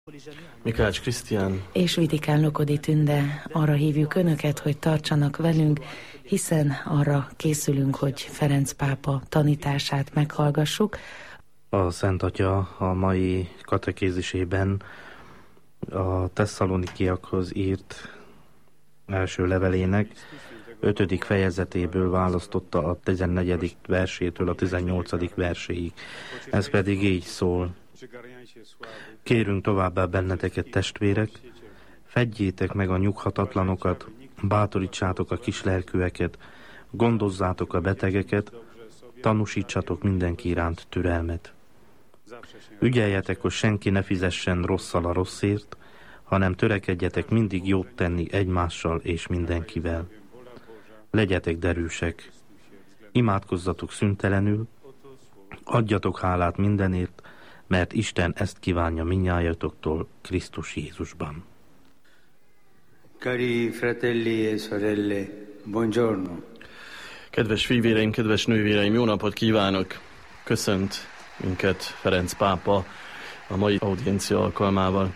Mikács Krisztián és Vitikán Lokodi Tünde, arra hívjuk Önöket, hogy tartsanak velünk, hiszen arra készülünk, hogy Ferenc pápa tanítását meghallgassuk. A Szent Atya a mai katekézisében a Tesszalonikiakhoz írt első levelének 5. fejezetéből választotta a 14. versétől a 18. verséig. Ez pedig így szól. Kérünk továbbá benneteket, testvérek, fedjétek meg a nyughatatlanokat, bátorítsátok a kislelkűeket, gondozzátok a betegeket, tanúsítsatok mindenki iránt türelmet. Ügyeljetek, hogy senki ne fizessen rosszal a rosszért, hanem törekedjetek mindig jót tenni egymással és mindenkivel. Legyetek derűsek, imádkozzatok szüntelenül, adjatok hálát mindenért, mert Isten ezt kívánja mindnyájatoktól Krisztus Jézusban. Cari fratelli e sorelle, buongiorno. Kedves fivéreim, kedves nővéreim, jó napot kívánok! Köszönt minket Ferenc pápa a mai audiencia alkalmával.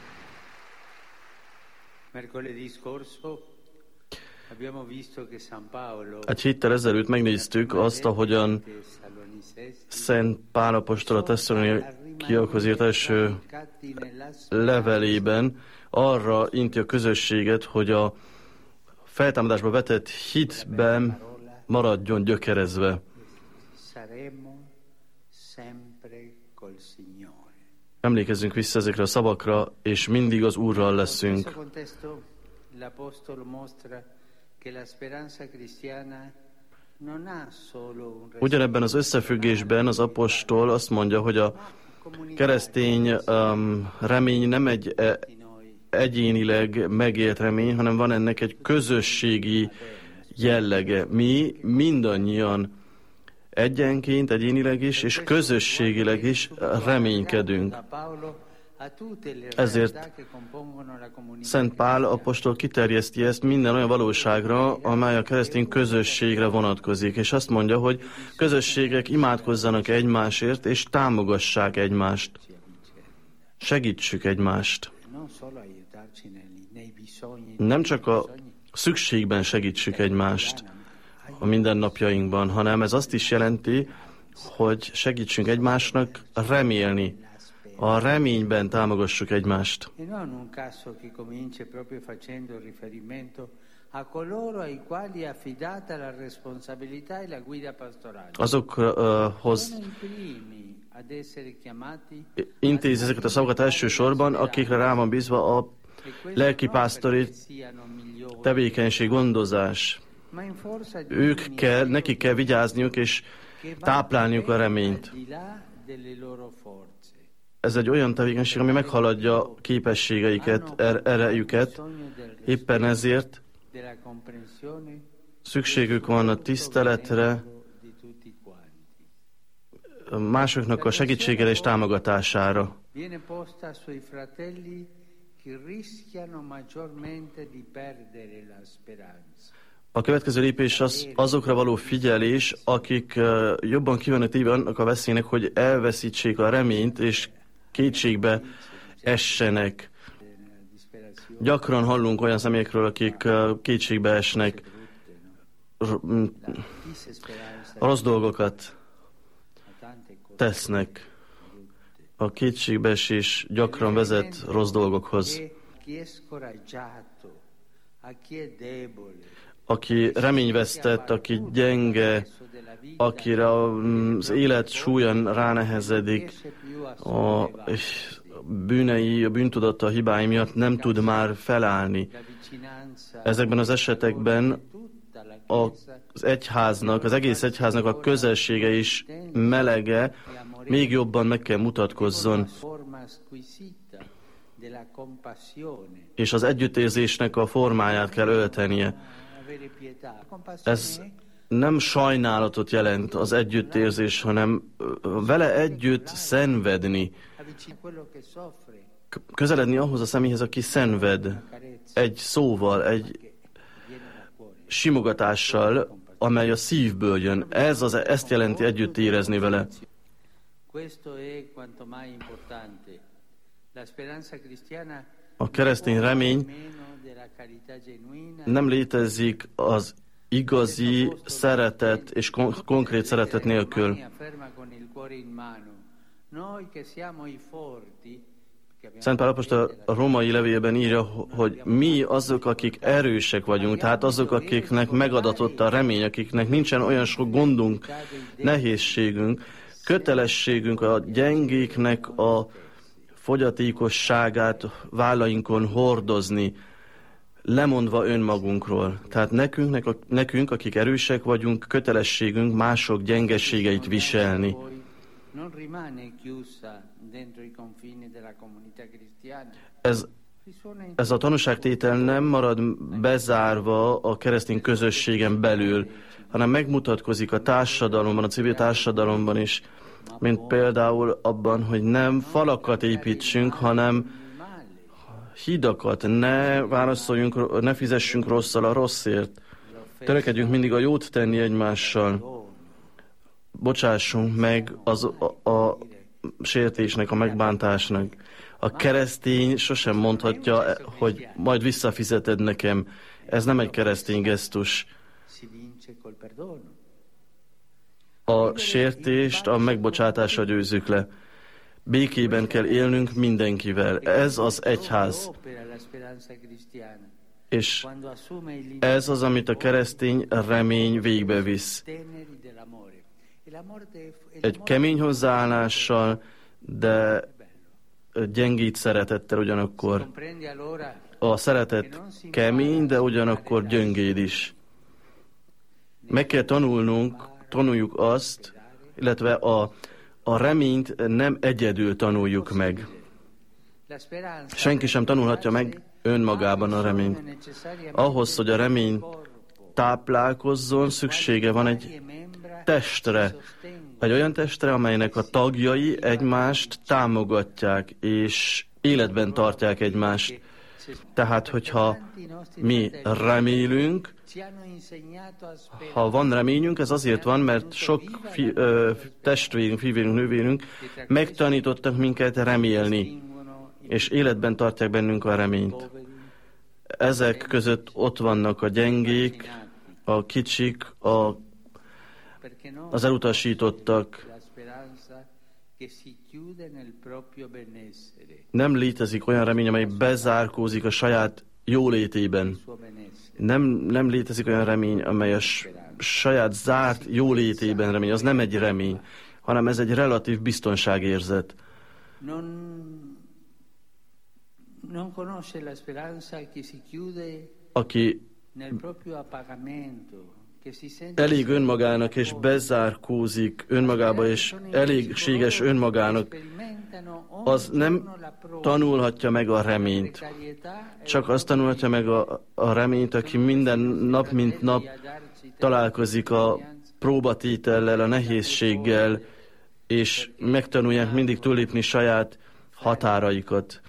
Egy héttel ezelőtt megnéztük azt, ahogyan Szent Pál apostol a Tesszalonikiakhoz írt első levelében arra inti a közösséget, hogy a feltámadásba vetett hitben maradjon gyökerezve. Emlékezzünk vissza ezekre a szavakra, és mindig az Úrral leszünk. Ugyanebben az összefüggésben az apostol azt mondja, hogy a keresztény remény nem egy egyénileg megélt remény, hanem van ennek egy közösségi jellege. Mi mindannyian egyenként, egyénileg is, és közösségileg is reménykedünk. Ezért Szent Pál apostol kiterjeszti ezt minden olyan valóságra, amely a keresztény közösségre vonatkozik, és azt mondja, hogy közösségek imádkozzanak egymásért, és támogassák egymást. Segítsük egymást. Nem csak a szükségben segítsük egymást a mindennapjainkban, hanem ez azt is jelenti, hogy segítsünk egymásnak remélni. A reményben támogassuk egymást. Azokhoz intézi ezeket a szavakat elsősorban, akikre rá van bízva a lelkipásztori tevékenység, gondozás. Nekik kell vigyázniuk és táplálniuk a reményt. Ez egy olyan tevékenység, ami meghaladja képességeiket, erejüket. Éppen ezért szükségük van a tiszteletre, másoknak a segítségére és támogatására. A következő lépés azokra való figyelés, akik jobban kivannak téve annak a veszélynek, hogy elveszítsék a reményt, és kétségbe essenek. Gyakran hallunk olyan személyekről, akik kétségbe esnek, rossz dolgokat tesznek. A kétségbeesés gyakran vezet rossz dolgokhoz. Aki reményvesztett, aki gyenge, akire az élet súlyan ránehezedik, a bűnei, a bűntudata, a hibái miatt nem tud már felállni. Ezekben az esetekben az egyháznak, az egész egyháznak a közössége is melege még jobban meg kell mutatkozzon. És az együttérzésnek a formáját kell öltenie. Ez nem sajnálatot jelent az együttérzés, hanem vele együtt szenvedni. Közeledni ahhoz a személyhez, aki szenved. Egy szóval, egy simogatással, amely a szívből jön. Ezt jelenti együtt érezni vele. A keresztény remény nem létezik az igazi szeretet és konkrét szeretet nélkül. Szent Pál apostol a római levélben írja, hogy mi azok, akik erősek vagyunk, tehát azok, akiknek megadatott a remény, akiknek nincsen olyan sok gondunk, nehézségünk, kötelességünk a gyengéknek a fogyatékosságát vállainkon hordozni, lemondva önmagunkról. Tehát nekünk, akik erősek vagyunk, kötelességünk mások gyengeségeit viselni. Ez a tanúságtétel nem marad bezárva a keresztény közösségen belül, hanem megmutatkozik a társadalomban, a civil társadalomban is, mint például abban, hogy nem falakat építsünk, hanem hidakat, ne fizessünk rosszal a rosszért. Törekedjünk mindig a jót tenni egymással. Bocsássunk meg a sértésnek, a megbántásnak. A keresztény sosem mondhatja, hogy majd visszafizeted nekem. Ez nem egy keresztény gesztus. A sértést a megbocsátással győzzük le. Békében kell élnünk mindenkivel. Ez az egyház. És ez az, amit a keresztény remény végbevisz. Egy kemény hozzáállással, de gyengít szeretettel ugyanakkor. A szeretet kemény, de ugyanakkor gyöngéd is. Meg kell tanuljuk azt, illetve a reményt nem egyedül tanuljuk meg. Senki sem tanulhatja meg önmagában a reményt. Ahhoz, hogy a remény táplálkozzon, szüksége van egy testre. Egy olyan testre, amelynek a tagjai egymást támogatják, és életben tartják egymást. Tehát, hogyha mi remélünk, ha van reményünk, ez azért van, mert sok testvérünk, fivérünk, nővérünk megtanítottak minket remélni, és életben tartják bennünk a reményt. Ezek között ott vannak a gyengék, a kicsik, az elutasítottak. Nem létezik olyan remény, amely bezárkózik a saját jólétében. Nem létezik olyan remény, amely a saját zárt jólétében remény. Az nem egy remény, hanem ez egy relatív biztonságérzet. Aki elég önmagának és bezárkózik önmagába, és elégséges önmagának, az nem tanulhatja meg a reményt. Csak azt tanulhatja meg a reményt, aki minden nap, mint nap találkozik a próbatétellel, a nehézséggel, és megtanulják mindig túllépni saját határaikat.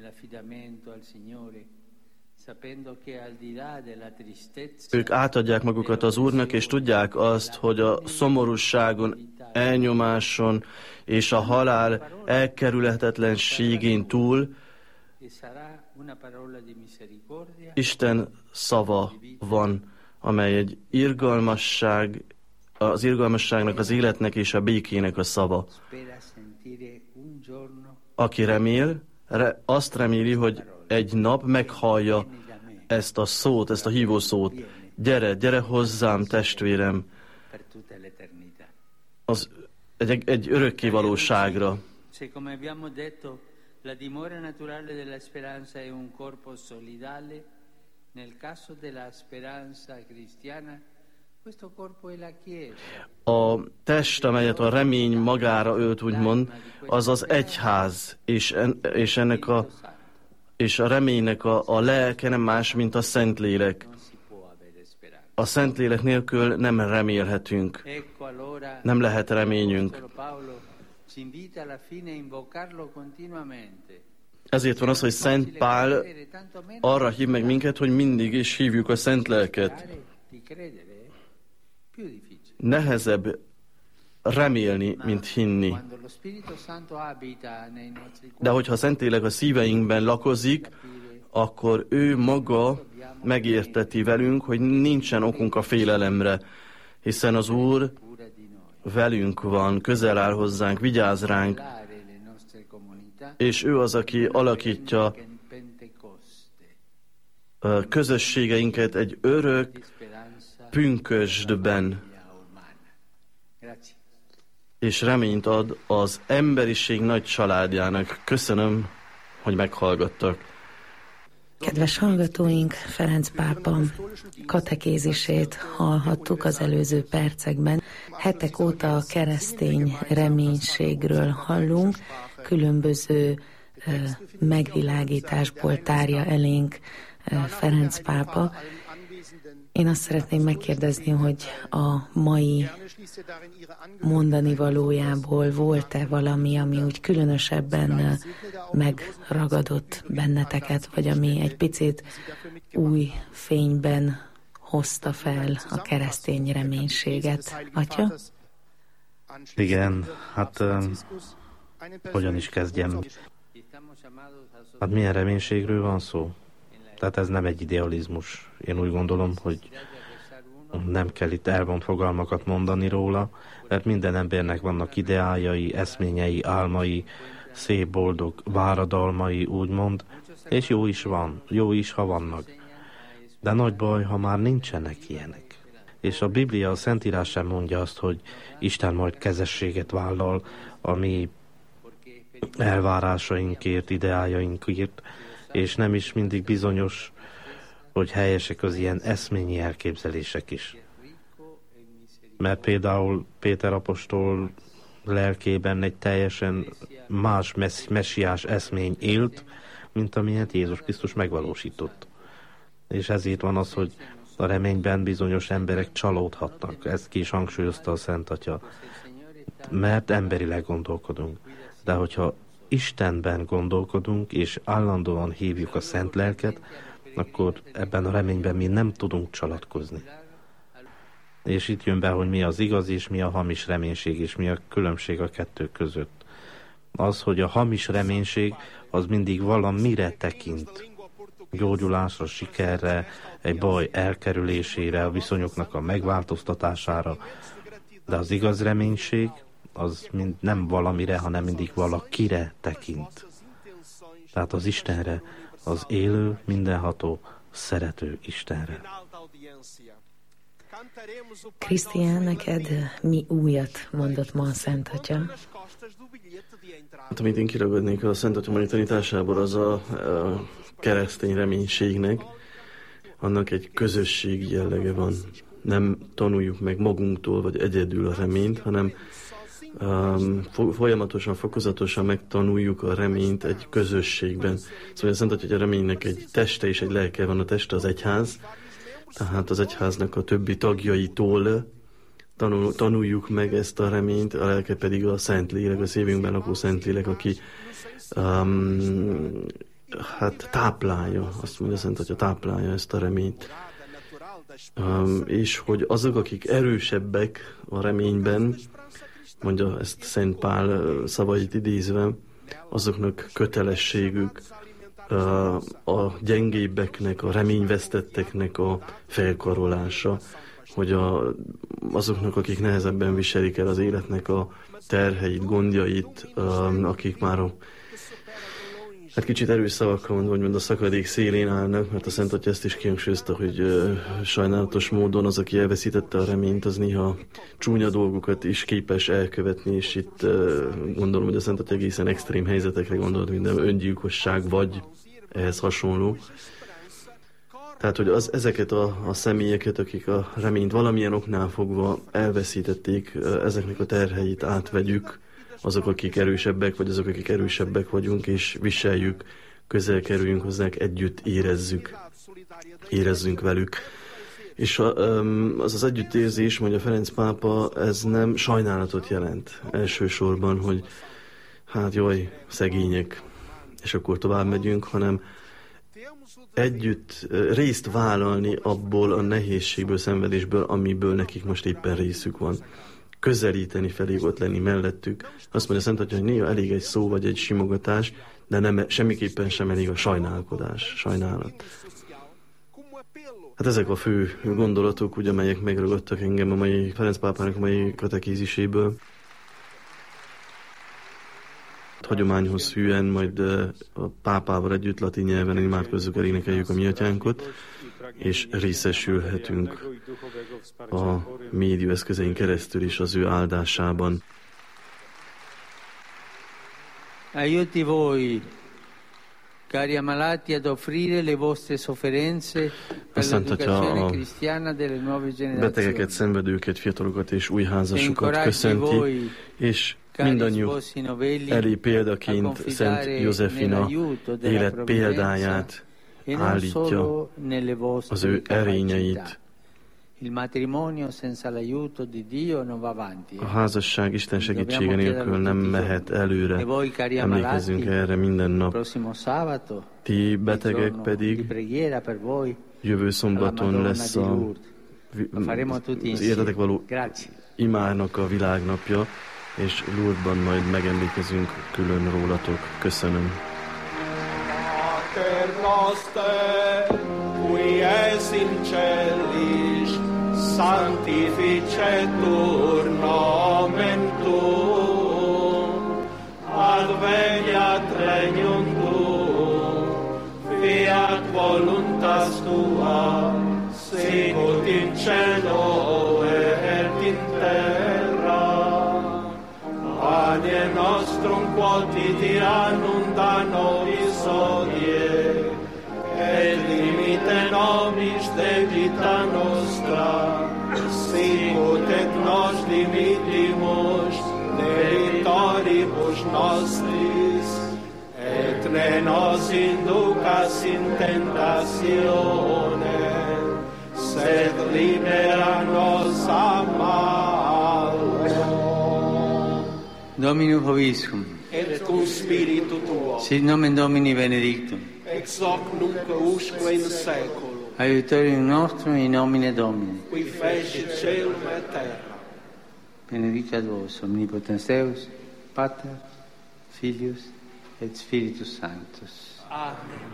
Ők átadják magukat az Úrnak, és tudják azt, hogy a szomorúságon, elnyomáson és a halál elkerülhetetlenségén túl Isten szava van, amely egy irgalmasság, az irgalmasságnak, az életnek és a békének a szava. Aki remél, azt reméli, hogy egy nap meghallja ezt a szót, ezt a hívó szót. Gyere hozzám, testvérem, egy örökké valóságra. La dimora naturale della speranza è un corpo solidale. Nel caso della speranza cristiana, questo corpo è la Chiesa. A test, amelyet a remény magára ölt, úgymond, az az egyház, és ennek és a reménynek a lelke nem más, mint a Szentlélek. A Szentlélek nélkül nem remélhetünk. Nem lehet reményünk. Ezért van az, hogy Szent Pál arra hív meg minket, hogy mindig is hívjuk a Szent Lelket. Nehezebb remélni, mint hinni. De hogyha a Szentlélek a szíveinkben lakozik, akkor ő maga megérteti velünk, hogy nincsen okunk a félelemre, hiszen az Úr velünk van, közel áll hozzánk, vigyáz ránk, és ő az, aki alakítja közösségeinket egy örök pünkösdben, és reményt ad az emberiség nagy családjának. Köszönöm, hogy meghallgattak. Kedves hallgatóink, Ferenc pápa katekézisét hallhattuk az előző percekben. Hetek óta a keresztény reménységről hallunk, különböző megvilágításból tárja elénk Ferenc pápa. Én azt szeretném megkérdezni, hogy a mai mondani valójából volt-e valami, ami úgy különösebben megragadott benneteket, vagy ami egy picit új fényben hozta fel a keresztény reménységet. Atya? Igen, hát hogyan is kezdjem? Hát milyen reménységről van szó? Tehát ez nem egy idealizmus. Én úgy gondolom, hogy nem kell itt elvont fogalmakat mondani róla, mert minden embernek vannak ideájai, eszményei, álmai, szép, boldog váradalmai, úgymond, és jó is van, jó is, ha vannak. De nagy baj, ha már nincsenek ilyenek. És a Biblia, a Szentírás sem mondja azt, hogy Isten majd kezességet vállal a mi elvárásainkért, ideájainkért, és nem is mindig bizonyos, hogy helyesek az ilyen eszményi elképzelések is. Mert például Péter apostol lelkében egy teljesen más messiás eszmény élt, mint amilyet Jézus Krisztus megvalósított. És ezért van az, hogy a reményben bizonyos emberek csalódhatnak. Ezt ki is hangsúlyozta a Szent Atya. Mert emberileg gondolkodunk. De hogyha Istenben gondolkodunk, és állandóan hívjuk a Szent Lelket, akkor ebben a reményben mi nem tudunk csalatkozni. És itt jön be, hogy mi az igaz, és mi a hamis reménység, és mi a különbség a kettő között. Az, hogy a hamis reménység, az mindig valamire tekint. Gyógyulásra, sikerre, egy baj elkerülésére, a viszonyoknak a megváltoztatására. De az igaz reménység, az mind nem valamire, hanem mindig valakire tekint. Tehát az Istenre, az élő, mindenható, szerető Istenre. Krisztián, neked mi újat mondott ma a Szent Atya? Hát, amit én kiragadnék a Szent Atya mai tanításából, az a keresztény reménységnek, annak egy közösségi jellege van. Nem tanuljuk meg magunktól, vagy egyedül a reményt, hanem folyamatosan, fokozatosan megtanuljuk a reményt egy közösségben. Szóval a Szent Atya, hogy a reménynek egy teste és egy lelke van, a teste az egyház, tehát az egyháznak a többi tagjaitól tanuljuk meg ezt a reményt, a lelke pedig a Szentlélek, a szívünkben lakó Szentlélek, aki hát táplálja, azt mondja a Szent Atya, táplálja ezt a reményt. És hogy azok, akik erősebbek a reményben, mondja ezt Szent Pál szavait idézve, azoknak kötelességük a gyengébbeknek, a reményvesztetteknek a felkarolása, hogy azoknak, akik nehezebben viselik el az életnek a terheit, gondjait, akik már hát kicsit erős szavakkal mondva, hogy a szakadék szélén állnak, mert a Szent Atya ezt is kihangsúlyozta, hogy sajnálatos módon az, aki elveszítette a reményt, az néha csúnya dolgokat is képes elkövetni, és itt gondolom, hogy a Szent Atya egészen extrém helyzetekre gondolt, minden öngyilkosság vagy ehhez hasonló. Tehát, hogy ezeket a személyeket, akik a reményt valamilyen oknál fogva elveszítették, ezeknek a terheit átvegyük, azok, akik erősebbek, vagy azok, akik erősebbek vagyunk, és viseljük, közel kerüljünk hozzánk, együtt érezzünk velük. És az az együttérzés, mondja Ferenc pápa, ez nem sajnálatot jelent elsősorban, hogy hát jaj, szegények, és akkor tovább megyünk, hanem együtt részt vállalni abból a nehézségből, szenvedésből, amiből nekik most éppen részük van. közelíteni felé, ott lenni mellettük. Azt mondja Szent Atya, hogy néha elég egy szó vagy egy simogatás, de nem, semmiképpen sem elég a sajnálat. Hát ezek a fő gondolatok, ugye, amelyek megragadtak engem a mai Ferenc pápának a mai katekéziséből. Hagyományhoz hűen majd a pápával együtt latin nyelven imádkozzuk el, énekeljük a mi atyánkot, és részesülhetünk a médiaeszközeink keresztül is az ő áldásában. Aiuti voi, cari ammalati, ad offrire le vostre sofferenze per l'educazione cristiana delle nuove generazioni. Betegeket, szenvedőket, fiatalokat és új házasokat köszönti, és mindannyiuk elé példaként Szent Józsefina élet példáját állítja, az ő erényeit. A házasság Isten segítsége nélkül nem mehet előre. Emlékezzünk erre minden nap. Ti betegek pedig jövő szombaton lesz az értetek való imának a világnapja, és Lourdesban majd megemlékezünk külön rólatok. Köszönöm. Pater noster, qui es in celis, sanctificetur nomen tuum, adveniat regnum tuum, fiat voluntas tua, sicut in cielo et in terra. Pane nostrum quotidianum da nobis hodie, et limite nobis debita nostra, sicut et nos dimitimus debitoribus nostris, et ne nos inducas in tentatione, sed libera nos a malo. Dominus vobiscum. Et cum spiritu tuo. Sit nomen Domini benedictum. Ex hoc nunc usque in seculum. Aiutorium nostrum in nomine Domini. Qui fecit caelum et terra. Benedicat vos omnipotens Deus, Pater, Filius et Spiritus Sanctus. Amen.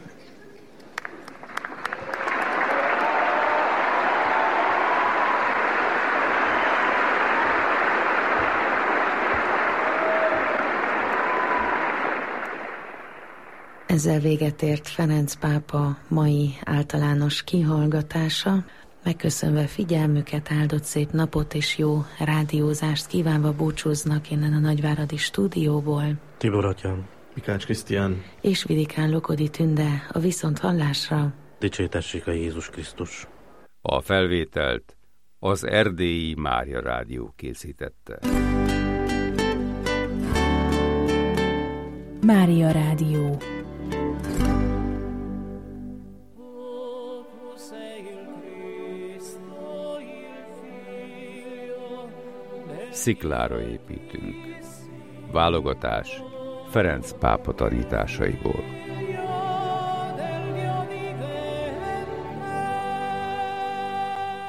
Ezzel véget ért Ferenc pápa mai általános kihallgatása. Megköszönve figyelmüket, áldott szép napot és jó rádiózást kívánva búcsúznak innen a nagyváradi stúdióból Tibor atyám, Mikács Krisztián és Vidikán Lokodi Tünde. A viszonthallásra. Dicsértessék a Jézus Krisztus. A felvételt az Erdélyi Mária Rádió készítette. Mária Rádió. Sziklára építünk. Válogatás Ferenc pápa tanításaiból.